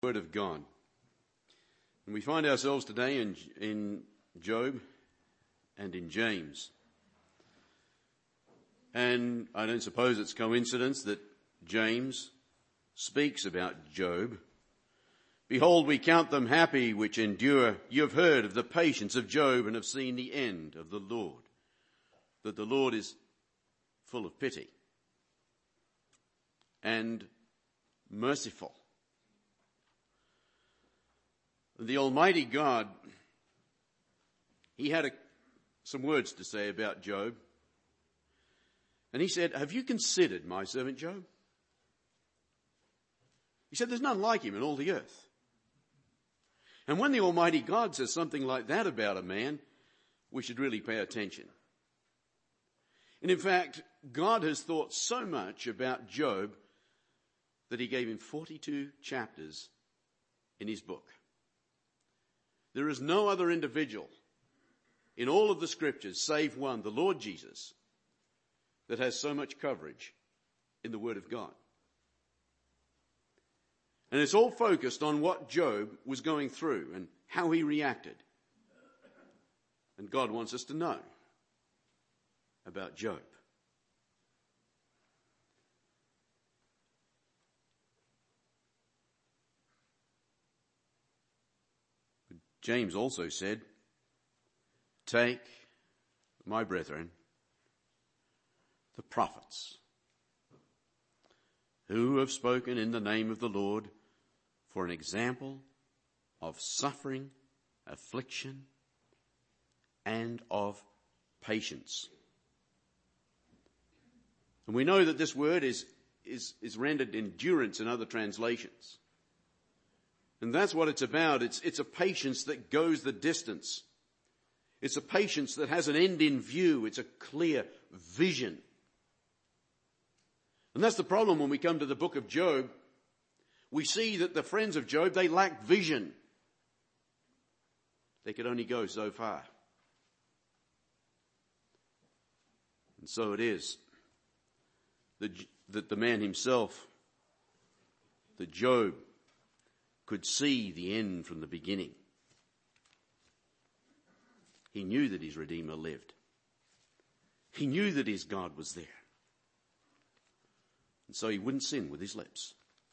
Word of God. And we find ourselves today in Job and in James. And I don't suppose it's coincidence that James speaks about Job. Behold, we count them happy which endure. You have heard of the patience of Job and have seen the end of the Lord, that the Lord is full of pity and merciful. The Almighty God, he had some words to say about Job. And he said, have you considered my servant Job? He said, there's none like him in all the earth. And when the Almighty God says something like that about a man, we should really pay attention. And in fact, God has thought so much about Job that he gave him 42 chapters in his book. There is no other individual in all of the scriptures, save one, the Lord Jesus, that has so much coverage in the Word of God. And it's all focused on what Job was going through and how he reacted. And God wants us to know about Job. James also said, take, my brethren, the prophets, who have spoken in the name of the Lord, for an example of suffering, affliction, and of patience. And we know that this word is rendered endurance in other translations. And that's what it's about. It's a patience that goes the distance. It's a patience that has an end in view. It's a clear vision. And that's the problem when we come to the book of Job. We see that the friends of Job, they lacked vision. They could only go so far. And so it is that the man himself, that Job, could see the end from the beginning. He knew that his Redeemer lived. He knew that his God was there. And so he wouldn't sin with his lips.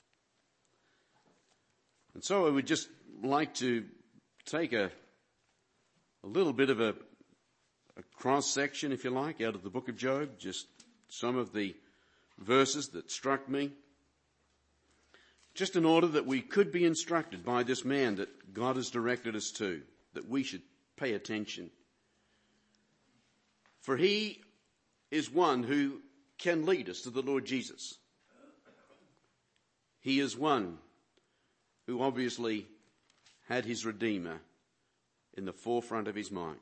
And so I would just like to take a little bit of a cross-section, if you like, out of the book of Job, just some of the verses that struck me, just in order that we could be instructed by this man that God has directed us to, that we should pay attention. For he is one who can lead us to the Lord Jesus. He is one who obviously had his Redeemer in the forefront of his mind.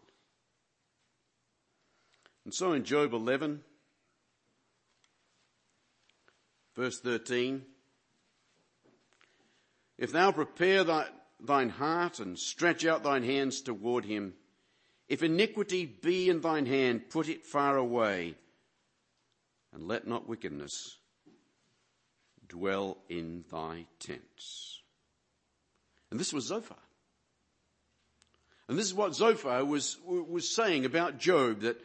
And so in Job 11, verse 13, if thou prepare thine heart and stretch out thine hands toward him, if iniquity be in thine hand, put it far away, and let not wickedness dwell in thy tents. And this was Zophar. And this is what Zophar was saying about Job, that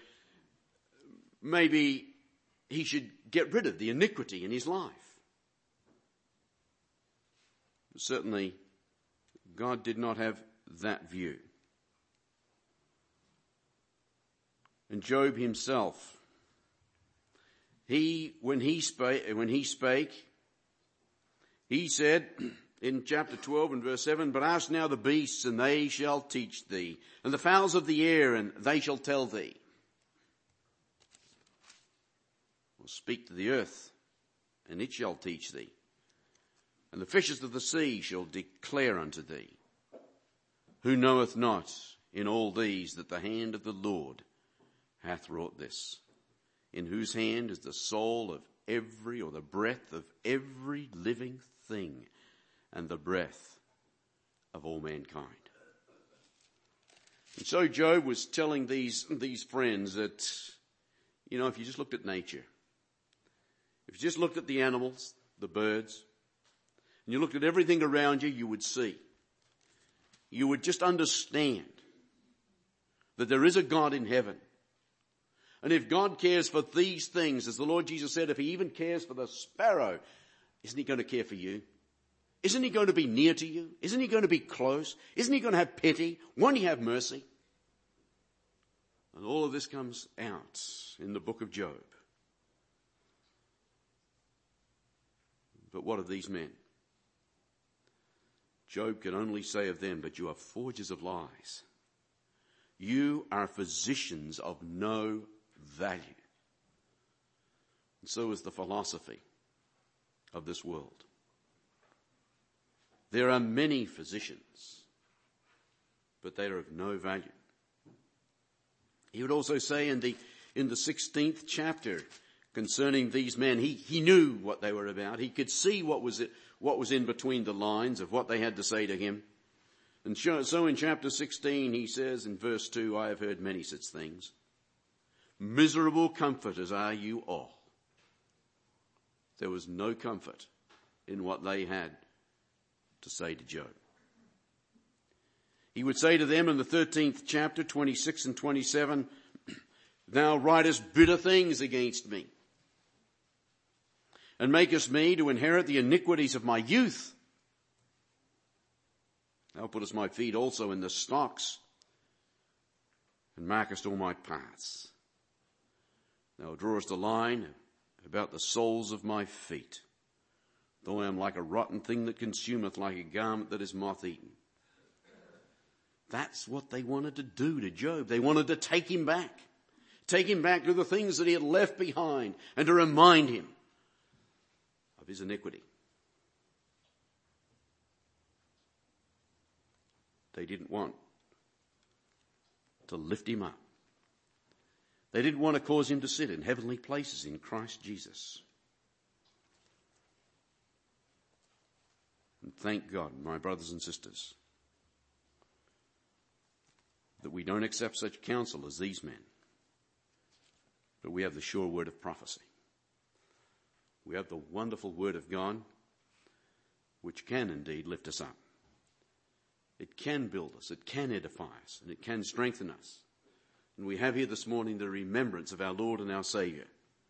maybe he should get rid of the iniquity in his life. But certainly, God did not have that view. And Job himself, when he spake, he said in chapter 12 and verse 7, but ask now the beasts, and they shall teach thee, and the fowls of the air, and they shall tell thee. Or speak to the earth, and it shall teach thee, and the fishes of the sea shall declare unto thee. Who knoweth not in all these that the hand of the Lord hath wrought this, in whose hand is the soul of every, or the breath of every living thing, and the breath of all mankind. And so Job was telling these friends that, if you just looked at nature, if you just looked at the animals, the birds, and you looked at everything around you, you would see. You would just understand that there is a God in heaven. And if God cares for these things, as the Lord Jesus said, if he even cares for the sparrow, isn't he going to care for you? Isn't he going to be near to you? Isn't he going to be close? Isn't he going to have pity? Won't he have mercy? And all of this comes out in the book of Job. But what of these men? Job can only say of them, but you are forgers of lies. You are physicians of no value. And so is the philosophy of this world. There are many physicians, but they are of no value. He would also say in the 16th chapter concerning these men, he knew what they were about. He could see what was in between the lines of what they had to say to him. And so in chapter 16 he says in verse 2, I have heard many such things. Miserable comforters are you all. There was no comfort in what they had to say to Job. He would say to them in the 13th chapter, 26 and 27, thou writest bitter things against me, and makest me to inherit the iniquities of my youth. Thou puttest my feet also in the stocks, and markest all my paths. Thou drawest a line about the soles of my feet. Though I am like a rotten thing that consumeth, like a garment that is moth-eaten. That's what they wanted to do to Job. They wanted to take him back. Take him back to the things that he had left behind and to remind him of his iniquity. They didn't want to lift him up. They didn't want to cause him to sit in heavenly places in Christ Jesus. And thank God, my brothers and sisters, that we don't accept such counsel as these men, but we have the sure word of prophecy. We have the wonderful word of God, which can indeed lift us up. It can build us, it can edify us, and it can strengthen us. And we have here this morning the remembrance of our Lord and our Saviour.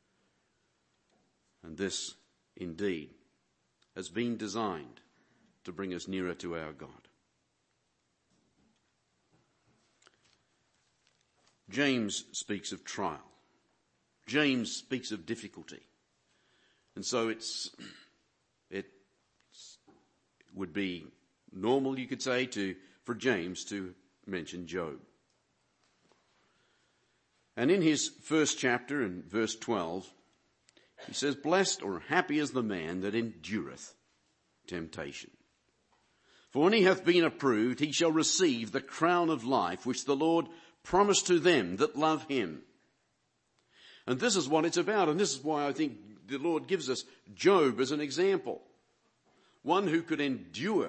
And this, indeed, has been designed to bring us nearer to our God. James speaks of trial. James speaks of difficulty. And so it would be normal, you could say, for James to mention Job. And in his first chapter, in verse 12, he says, blessed or happy is the man that endureth temptation. For when he hath been approved, he shall receive the crown of life, which the Lord promised to them that love him. And this is what it's about, and this is why I think the Lord gives us Job as an example. One who could endure,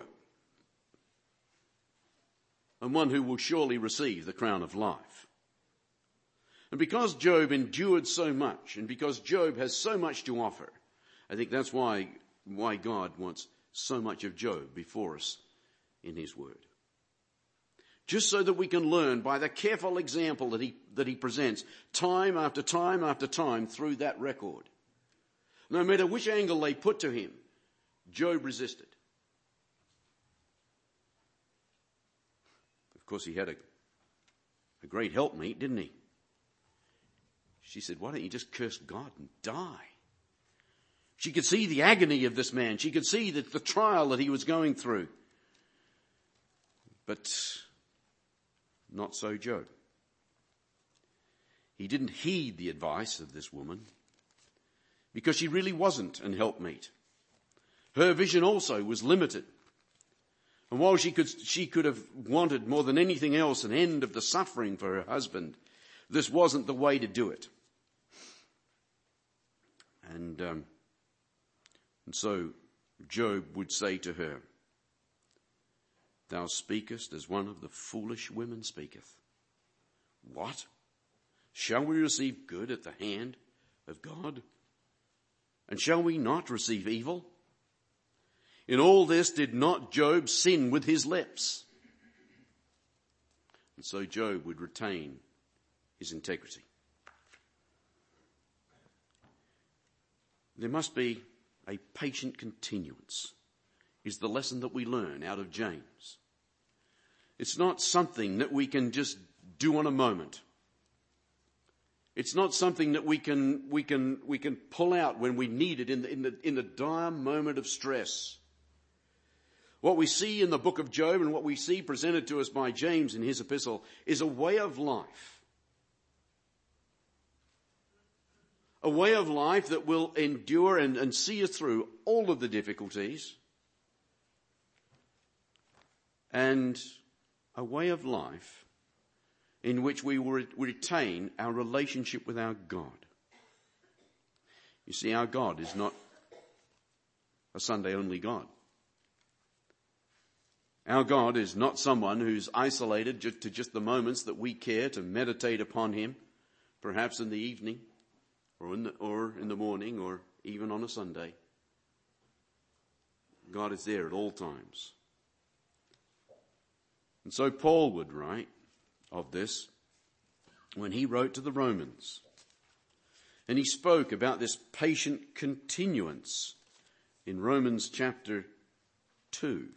and one who will surely receive the crown of life. And because Job endured so much, and because Job has so much to offer, I think that's why God wants so much of Job before us in his word. Just so that we can learn by the careful example that he presents time after time after time through that record. No matter which angle they put to him, Job resisted. Of course, he had a great helpmeet, didn't he? She said, why don't you just curse God and die? She could see the agony of this man. She could see the trial that he was going through. But not so Job. He didn't heed the advice of this woman because she really wasn't an helpmeet. Her vision also was limited. And while she could have wanted more than anything else an end of the suffering for her husband, this wasn't the way to do it. And so Job would say to her, thou speakest as one of the foolish women speaketh. What? Shall we receive good at the hand of God? And shall we not receive evil? In all this did not Job sin with his lips? And so Job would retain his integrity. There must be a patient continuance, is the lesson that we learn out of James. It's not something that we can just do on a moment. It's not something that we can pull out when we need it in the dire moment of stress. What we see in the book of Job and what we see presented to us by James in his epistle is a way of life. A way of life that will endure and see us through all of the difficulties. And a way of life in which we will retain our relationship with our God. You see, our God is not a Sunday-only God. Our God is not someone who's isolated to just the moments that we care to meditate upon him, perhaps in the evening or in the morning or even on a Sunday. God is there at all times. And so Paul would write of this when he wrote to the Romans. And he spoke about this patient continuance in Romans chapter 2.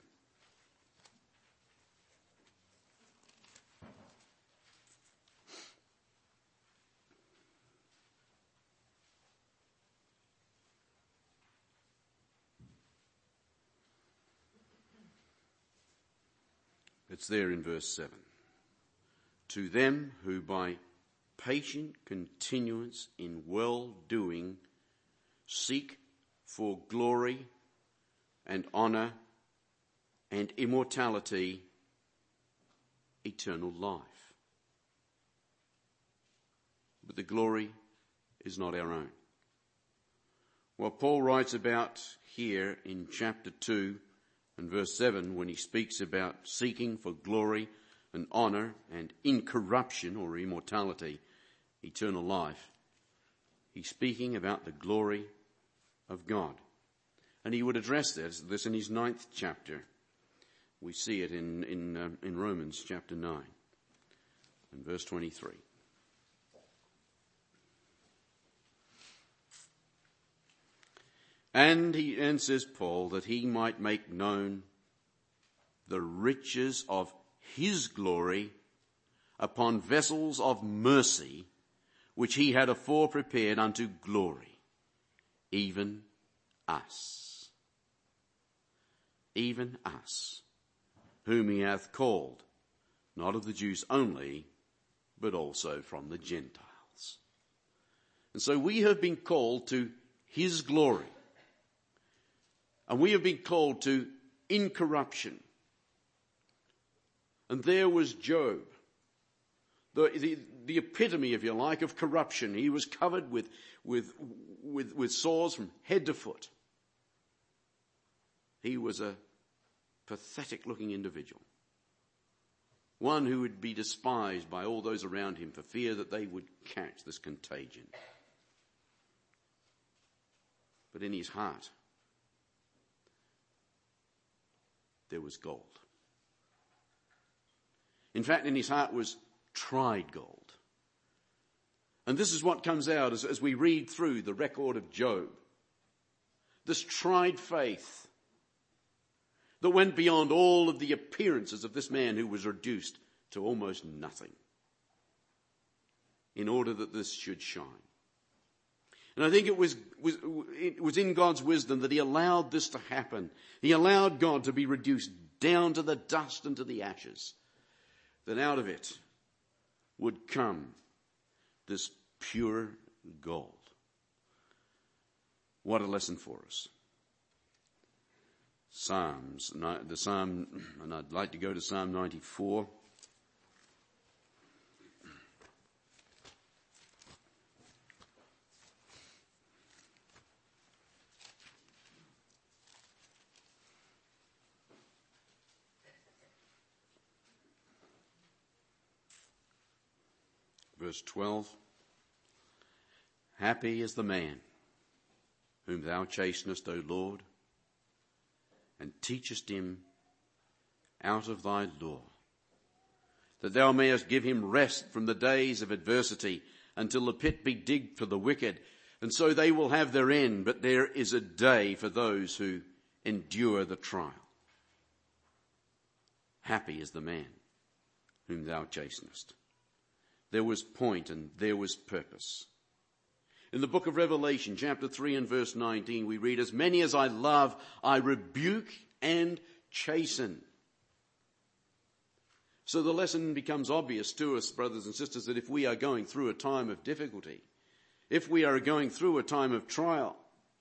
It's there in verse 7. To them who by patient continuance in well-doing seek for glory and honour and immortality, eternal life. But the glory is not our own. What Paul writes about here in chapter 2 and verse 7, when he speaks about seeking for glory and honour and incorruption or immortality, eternal life, he's speaking about the glory of God. And he would address this in his 9th chapter. We see it in Romans chapter 9 and verse 23. And says Paul, that he might make known the riches of his glory upon vessels of mercy, which he had afore prepared unto glory, even us. Even us, whom he hath called, not of the Jews only, but also from the Gentiles. And so we have been called to his glory. And we have been called to incorruption. And there was Job, the epitome, if you like, of corruption. He was covered with sores from head to foot. He was a pathetic looking individual. One who would be despised by all those around him for fear that they would catch this contagion. But in his heart, there was gold. In fact, in his heart was tried gold. And this is what comes out as we read through the record of Job. This tried faith that went beyond all of the appearances of this man who was reduced to almost nothing, in order that this should shine. And I think it was in God's wisdom that he allowed this to happen. He allowed God to be reduced down to the dust and to the ashes, that out of it would come this pure gold. What a lesson for us. Psalms, and I'd like to go to Psalm 94. Verse 12, happy is the man whom thou chastenest, O Lord, and teachest him out of thy law, that thou mayest give him rest from the days of adversity, until the pit be digged for the wicked, and so they will have their end, but there is a day for those who endure the trial. Happy is the man whom thou chastenest. There was point and there was purpose. In the book of Revelation, chapter 3 and verse 19, we read, as many as I love, I rebuke and chasten. So the lesson becomes obvious to us, brothers and sisters, that if we are going through a time of difficulty, if we are going through a time of trial,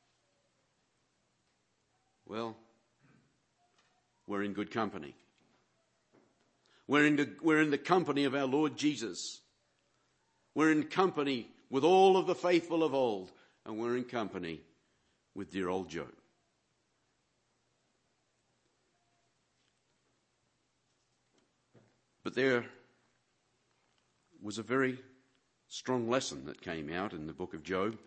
well, we're in good company. We're in the company of our Lord Jesus. We're in company with all of the faithful of old, and we're in company with dear old Job. But there was a very strong lesson that came out in the book of Job.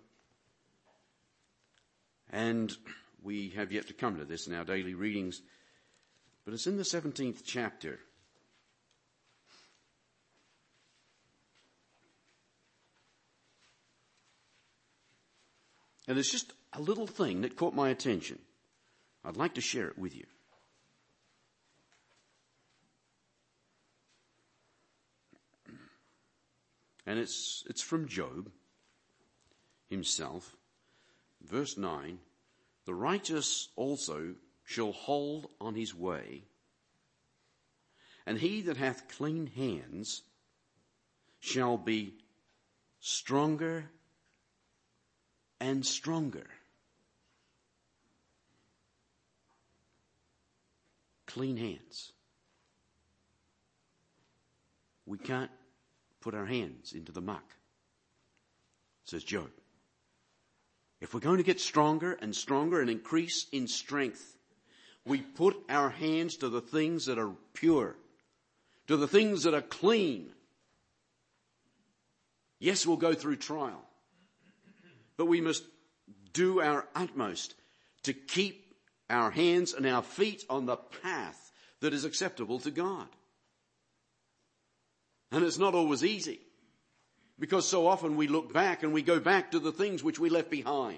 And we have yet to come to this in our daily readings. But it's in the 17th chapter. And it's just a little thing that caught my attention. I'd like to share it with you. And it's from Job himself. Verse 9, the righteous also shall hold on his way, and he that hath clean hands shall be stronger and stronger. Clean hands. We can't put our hands into the muck, says Job. If we're going to get stronger and stronger and increase in strength, we put our hands to the things that are pure, to the things that are clean. Yes, we'll go through trial, but we must do our utmost to keep our hands and our feet on the path that is acceptable to God. And it's not always easy, because so often we look back and we go back to the things which we left behind.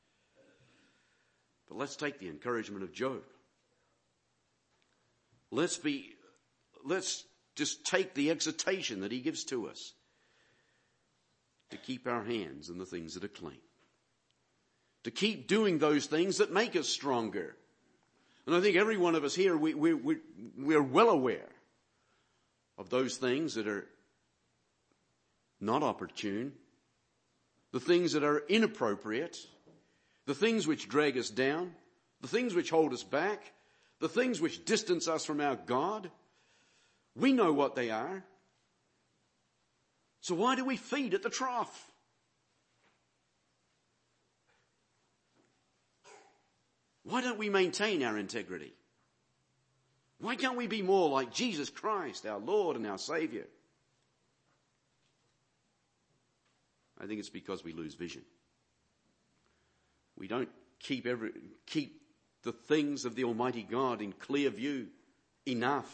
But let's take the encouragement of Job. Let's just take the exhortation that he gives to us to keep our hands in the things that are clean. To keep doing those things that make us stronger. And I think every one of us here, we're well aware of those things that are not opportune, the things that are inappropriate, the things which drag us down, the things which hold us back, the things which distance us from our God. We know what they are. So why do we feed at the trough? Why don't we maintain our integrity? Why can't we be more like Jesus Christ, our Lord and our Savior? I think it's because we lose vision. We don't keep the things of the Almighty God in clear view enough.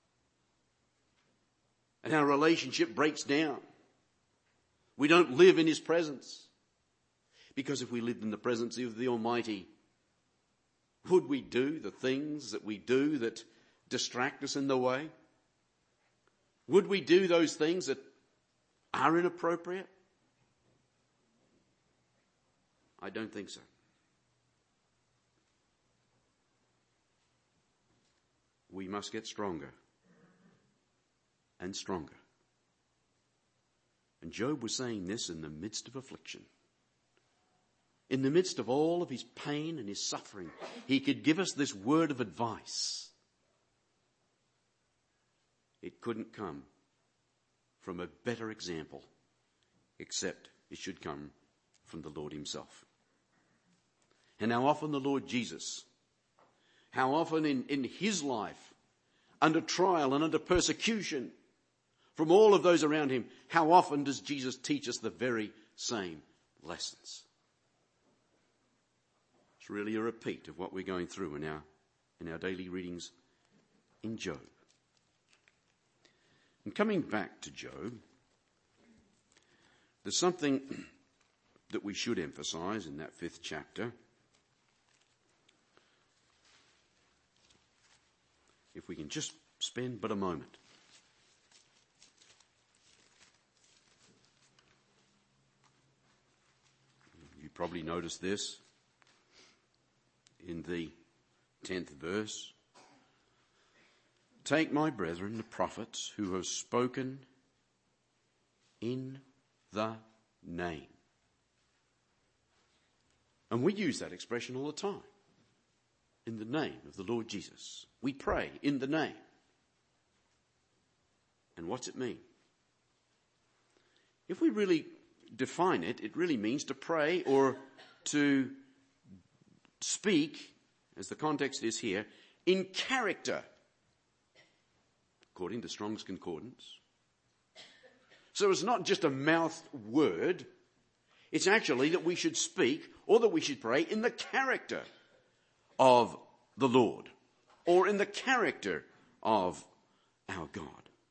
And our relationship breaks down. We don't live in His presence. Because if we lived in the presence of the Almighty, would we do the things that we do that distract us in the way? Would we do those things that are inappropriate? I don't think so. We must get stronger and stronger. And Job was saying this in the midst of affliction. In the midst of all of his pain and his suffering, he could give us this word of advice. It couldn't come from a better example, except it should come from the Lord himself. And how often the Lord Jesus, how often in his life, under trial and under persecution from all of those around him, how often does Jesus teach us the very same lessons? It's really a repeat of what we're going through in our in our daily readings in Job. And coming back to Job, there's something that we should emphasize in that 5th chapter. If we can just spend but a moment. You probably noticed this in the 10th verse. Take my brethren, the prophets, who have spoken in the name. And we use that expression all the time. In the name of the Lord Jesus. We pray in the name. And what's it mean? If we really define it, it really means to pray or to speak, as the context is here, in character, according to Strong's Concordance. So it's not just a mouth word. It's actually that we should speak or that we should pray in the character of the Lord, or in the character of our God.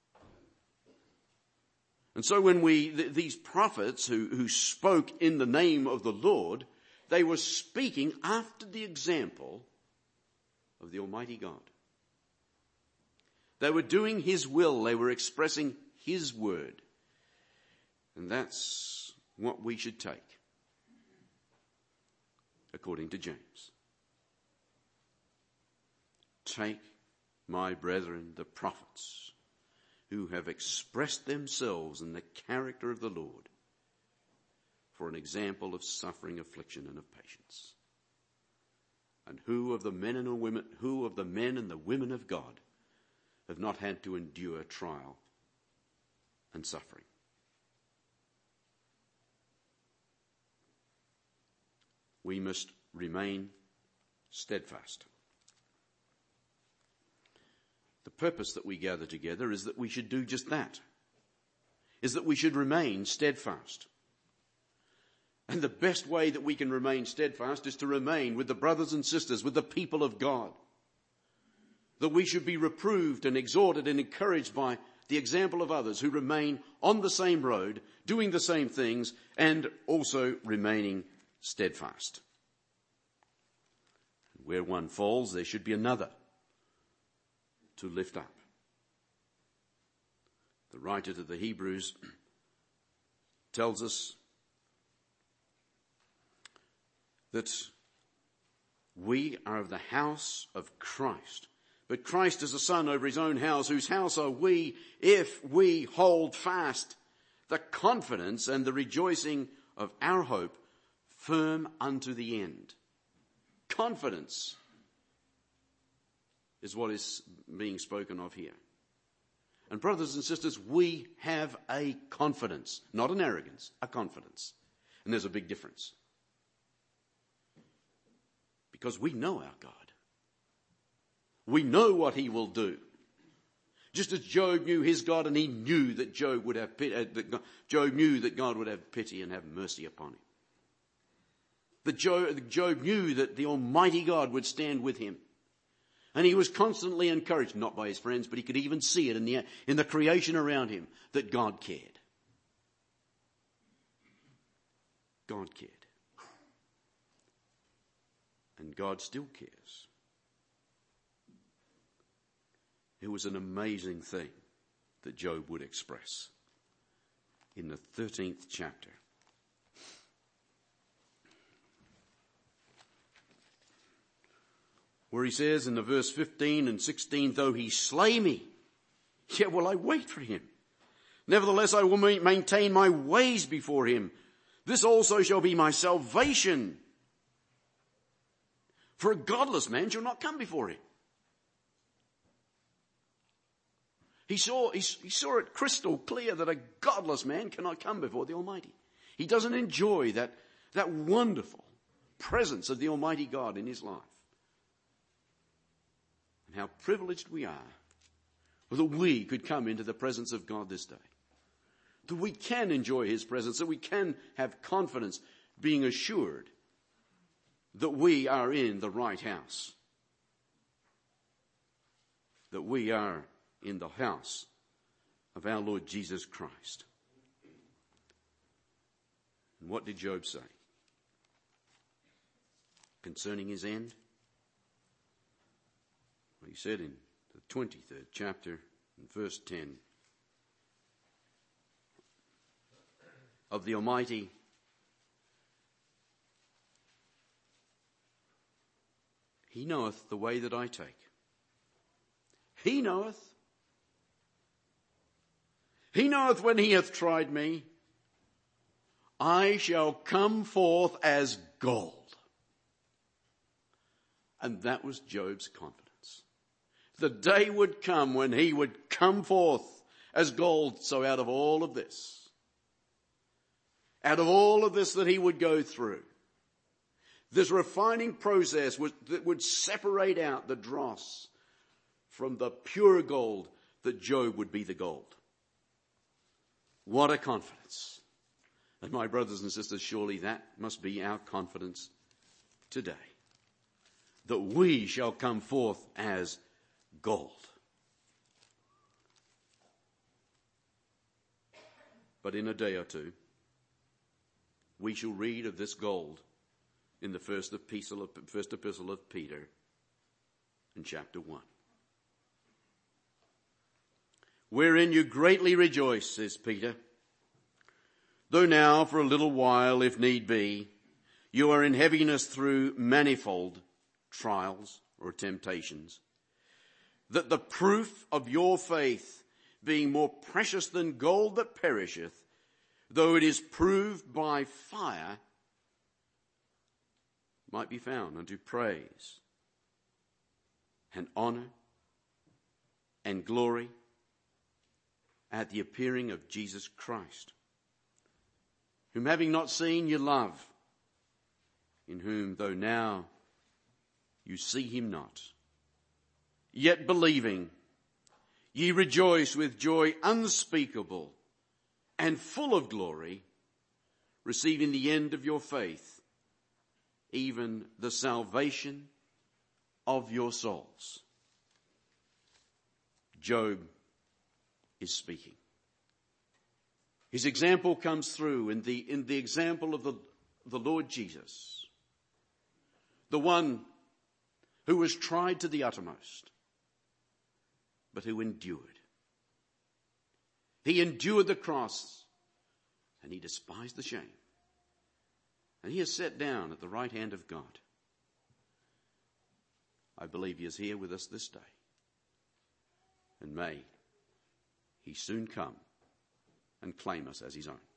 And so when these prophets who spoke in the name of the Lord, they were speaking after the example of the Almighty God. They were doing His will. They were expressing His word. And that's what we should take, according to James. Take my brethren, the prophets, who have expressed themselves in the character of the Lord, for an example of suffering, affliction, and of patience. And who of the men and the women of God have not had to endure trial and suffering? We must remain steadfast. The purpose that we gather together is that we should do just that, is that we should remain steadfast. And the best way that we can remain steadfast is to remain with the brothers and sisters, with the people of God. That we should be reproved and exhorted and encouraged by the example of others who remain on the same road, doing the same things, and also remaining steadfast. Where one falls, there should be another to lift up. The writer to the Hebrews tells us that we are of the house of Christ. But Christ is a son over his own house, whose house are we if we hold fast the confidence and the rejoicing of our hope firm unto the end. Confidence is what is being spoken of here. And brothers and sisters, we have a confidence, not an arrogance, a confidence. And there's a big difference. Because we know our God. We know what he will do. Just as Job knew his God, and he knew that Job knew that God would have pity and have mercy upon him. That Job knew that the Almighty God would stand with him. And he was constantly encouraged, not by his friends, but he could even see it in the creation around him, that God cared. God cared. And God still cares. It was an amazing thing that Job would express in the 13th chapter. Where he says in the verse 15 and 16, though he slay me, yet will I wait for him. Nevertheless, I will maintain my ways before him. This also shall be my salvation. For a godless man shall not come before him. He saw it crystal clear that a godless man cannot come before the Almighty. He doesn't enjoy that wonderful presence of the Almighty God in his life. And how privileged we are that we could come into the presence of God this day. That we can enjoy his presence, that we can have confidence, being assured that we are in the right house. that we are in the house of our Lord Jesus Christ. And what did Job say concerning his end? Well, he said in the 23rd chapter, in verse 10, of the Almighty, He knoweth the way that I take. He knoweth. He knoweth when he hath tried me. I shall come forth as gold. And that was Job's confidence. The day would come when he would come forth as gold. So out of all of this that he would go through, this refining process that would separate out the dross from the pure gold, that Job would be the gold. What a confidence. And my brothers and sisters, surely that must be our confidence today, that we shall come forth as gold. But in a day or two, we shall read of this gold in the first epistle of Peter in chapter 1. Wherein you greatly rejoice, says Peter, though now for a little while, if need be, you are in heaviness through manifold trials or temptations, that the proof of your faith, being more precious than gold that perisheth, though it is proved by fire, might be found unto praise and honor and glory at the appearing of Jesus Christ, whom having not seen you love, in whom though now you see him not, yet believing, ye rejoice with joy unspeakable and full of glory, receiving the end of your faith, even the salvation of your souls. Job is speaking. His example comes through in the example of the Lord Jesus, the one who was tried to the uttermost, but who endured. He endured the cross, and he despised the shame. And he is set down at the right hand of God. I believe he is here with us this day. And may he soon come and claim us as his own.